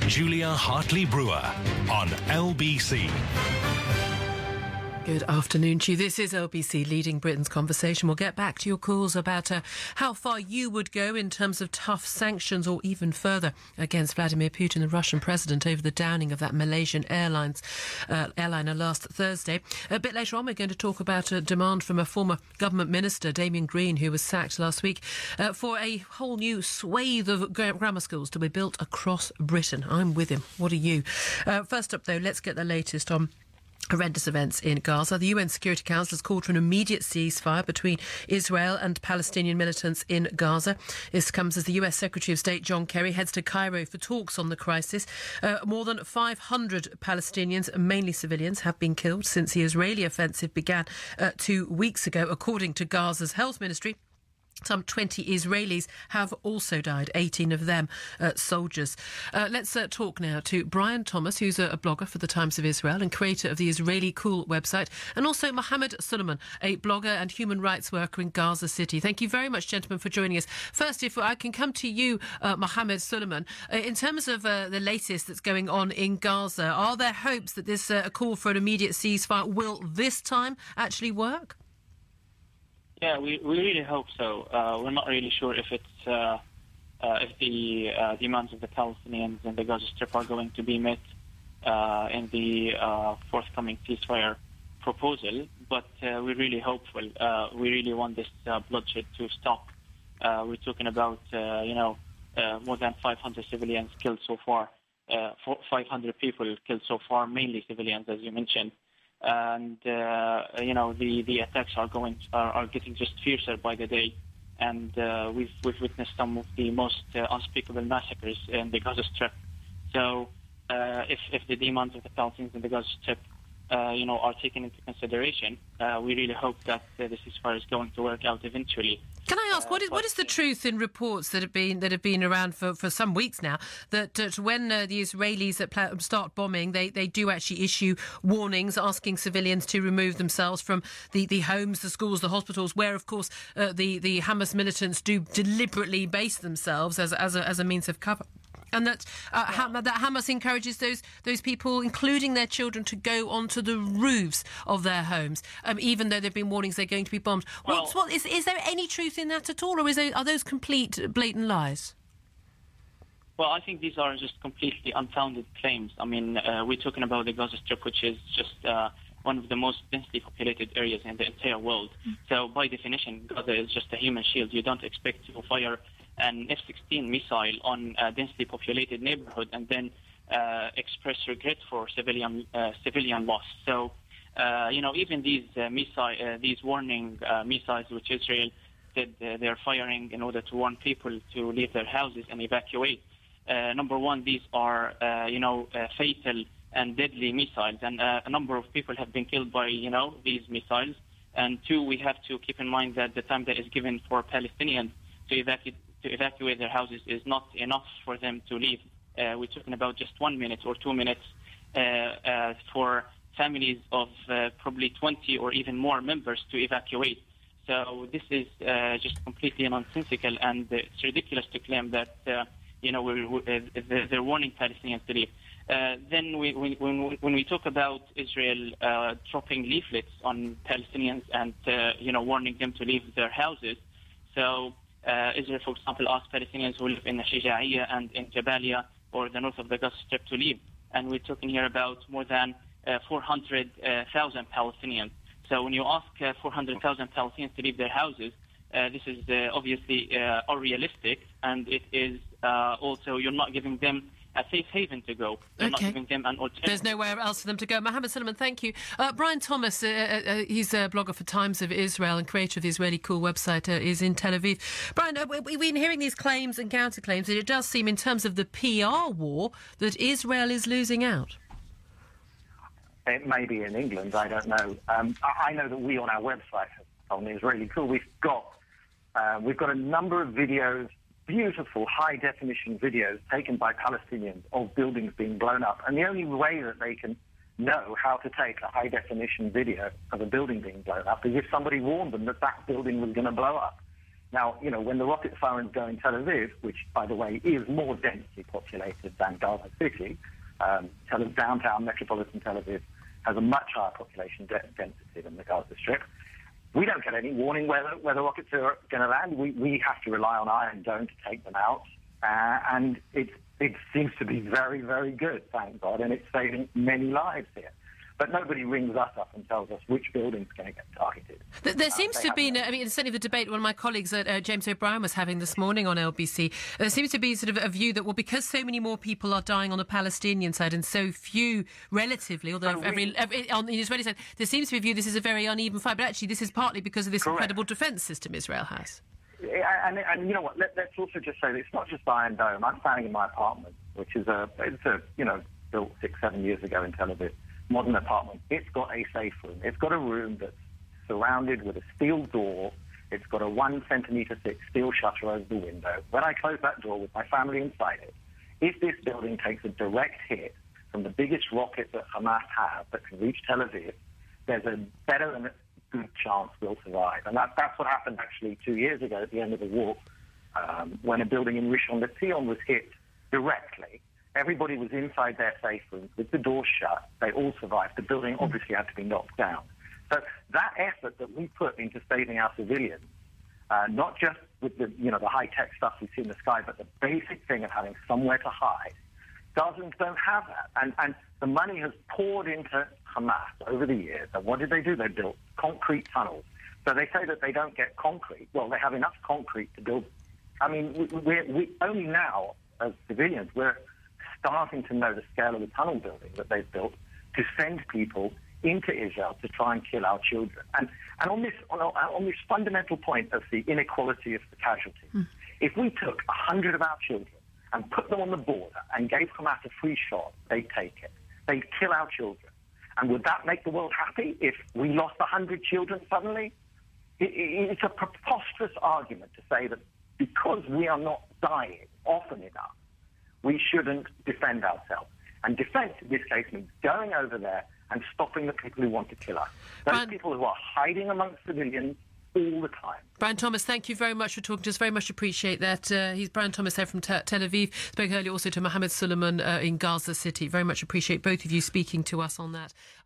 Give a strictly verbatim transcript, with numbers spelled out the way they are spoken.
Julia Hartley-Brewer on L B C. Good afternoon to you. This is L B C Leading Britain's Conversation. We'll get back to your calls about uh, how far you would go in terms of tough sanctions or even further against Vladimir Putin, the Russian president, over the downing of that Malaysian Airlines uh, airliner last Thursday. A bit later on, we're going to talk about a demand from a former government minister, Damien Green, who was sacked last week, uh, for a whole new swathe of gra- grammar schools to be built across Britain. I'm with him. What are you? Uh, first up, though, let's get the latest on horrendous events in Gaza. The U N Security Council has called for an immediate ceasefire between Israel and Palestinian militants in Gaza. This comes as the U S Secretary of State John Kerry heads to Cairo for talks on the crisis. Uh, more than five hundred Palestinians, mainly civilians, have been killed since the Israeli offensive began uh, two weeks ago, according to Gaza's health ministry. Some twenty Israelis have also died, eighteen of them uh, soldiers. Uh, let's uh, talk now to Brian Thomas, who's a, a blogger for the Times of Israel and creator of the Israeli Cool website, and also Mohammed Suleiman, a blogger and human rights worker in Gaza City. Thank you very much, gentlemen, for joining us. First, if I can come to you, uh, Mohammed Suleiman, uh, in terms of uh, the latest that's going on in Gaza, are there hopes that this uh, call for an immediate ceasefire will this time actually work? Yeah, we, we really hope so. Uh, we're not really sure if it's uh, uh, if the uh, demands of the Palestinians and the Gaza Strip are going to be met uh, in the uh, forthcoming ceasefire proposal, but uh, we're really hopeful. Uh, we really want this uh, bloodshed to stop. Uh, we're talking about uh, you know uh, more than five hundred civilians killed so far, uh, five hundred people killed so far, mainly civilians, as you mentioned. And uh, you know the, the attacks are going are, are getting just fiercer by the day, and uh, we've we've witnessed some of the most uh, unspeakable massacres in the Gaza Strip. So uh, if if the demands of the Palestinians in the Gaza Strip uh, you know are taken into consideration, uh, we really hope that uh, the ceasefire is going to work out eventually. Can I ask, what is what is the truth in reports that have been that have been around for, for some weeks now that uh, when uh, the Israelis uh, start bombing, they, they do actually issue warnings asking civilians to remove themselves from the, the homes, the schools, the hospitals, where of course uh, the the Hamas militants do deliberately base themselves as as a, as a means of cover. And that uh, ha- that Hamas encourages those those people, including their children, to go onto the roofs of their homes, um, even though there have been warnings they're going to be bombed. Well, What's, what is is there any truth in that at all, or is there, are those complete blatant lies? Well, I think these are just completely unfounded claims. I mean, uh, we're talking about the Gaza Strip, which is just uh, one of the most densely populated areas in the entire world. Mm. So, by definition, Gaza is just a human shield. You don't expect to fire an F sixteen missile on a densely populated neighborhood and then uh, express regret for civilian uh, civilian loss. So, uh, you know, even these uh, missile, uh, these warning uh, missiles, which Israel said uh, they're firing in order to warn people to leave their houses and evacuate. Uh, number one, these are uh, you know uh, fatal and deadly missiles, and uh, a number of people have been killed by you know these missiles. And two, we have to keep in mind that the time that is given for Palestinians to evacuate to evacuate their houses is not enough for them to leave. Uh, we're talking about just one minute or two minutes uh, uh, for families of uh, probably twenty or even more members to evacuate. So this is uh, just completely nonsensical, and uh, it's ridiculous to claim that uh, you know we're, we're, uh, they're warning Palestinians to leave. Uh, then we, we, when, when we talk about Israel uh, dropping leaflets on Palestinians and uh, you know warning them to leave their houses, so. Uh, Israel, for example, asked Palestinians who live in Shija'iyya and in Jabalia or the north of the Gaza Strip to leave. And we're talking here about more than uh, four hundred thousand Palestinians. So when you ask uh, four hundred thousand Palestinians to leave their houses, uh, this is uh, obviously uh, unrealistic, and it is uh, also you're not giving them a safe haven to go. You're okay. not giving them an alternative. There's nowhere else for them to go. Mohammed Suleiman, thank you. Uh, Brian Thomas, uh, uh, he's a blogger for Times of Israel and creator of the Israeli Cool website, uh, is in Tel Aviv. Brian, uh, we've been hearing these claims and counterclaims, and it does seem in terms of the P R war that Israel is losing out. It may be in England, I don't know. Um, I know that we on our website on the Israeli Cool, we've got, uh, we've got a number of videos, beautiful high-definition videos taken by Palestinians of buildings being blown up. And the only way that they can know how to take a high-definition video of a building being blown up is if somebody warned them that that building was going to blow up. Now, you know, when the rocket sirens go in Tel Aviv, which, by the way, is more densely populated than Gaza City, um, Tel Aviv, downtown metropolitan Tel Aviv has a much higher population de- density than the Gaza Strip. We don't get any warning whether, whether rockets are going to land. We, we have to rely on Iron Dome to take them out. Uh, and it, it seems to be very, very good, thank God, and it's saving many lives here. But nobody rings us up and tells us which building's going to get targeted. There, there seems uh, to be, I mean, certainly the debate one of my colleagues, uh, uh, James O'Brien, was having this morning on L B C, there seems to be sort of a view that, well, because so many more people are dying on the Palestinian side and so few relatively, although every, every, on the Israeli side, there seems to be a view this is a very uneven fight. But actually, this is partly because of this Correct. incredible defence system Israel has. And, and you know what, Let, let's also just say that it's not just Iron Dome. I'm standing in my apartment, which is a, it's a, you know, built six, seven years ago in Tel Aviv. Modern apartment. It's got a safe room. It's got a room that's surrounded with a steel door. It's got a one centimetre thick steel shutter over the window. When I close that door with my family inside it, if this building takes a direct hit from the biggest rocket that Hamas have that can reach Tel Aviv, there's a better than a good chance we'll survive. And that, that's what happened actually two years ago at the end of the war, um, when a building in Rishon LeZion was hit directly. Everybody was inside their safe rooms with the doors shut. They all survived. The building obviously had to be knocked down. So that effort that we put into saving our civilians, uh, not just with the you know the high tech stuff we see in the sky, but the basic thing of having somewhere to hide, dozens don't have that. And and the money has poured into Hamas over the years. And what did they do? They built concrete tunnels. So they say that they don't get concrete. Well, they have enough concrete to build. I mean, we, we, we only now as civilians we're starting to know the scale of the tunnel building that they've built to send people into Israel to try and kill our children. And and on this on, on this fundamental point of the inequality of the casualties, mm. if we took a hundred of our children and put them on the border and gave Hamas a free shot, they'd take it. They'd kill our children. And would that make the world happy if we lost a hundred children suddenly? It, it, it's a preposterous argument to say that because we are not dying often enough, we shouldn't defend ourselves. And defense in this case means going over there and stopping the people who want to kill us. Those Brian, people who are hiding amongst civilians all the time. Brian Thomas, thank you very much for talking to us. Very much appreciate that. Uh, he's Brian Thomas there from Te- Tel Aviv. Spoke earlier also to Mohammed Suleiman uh, in Gaza City. Very much appreciate both of you speaking to us on that.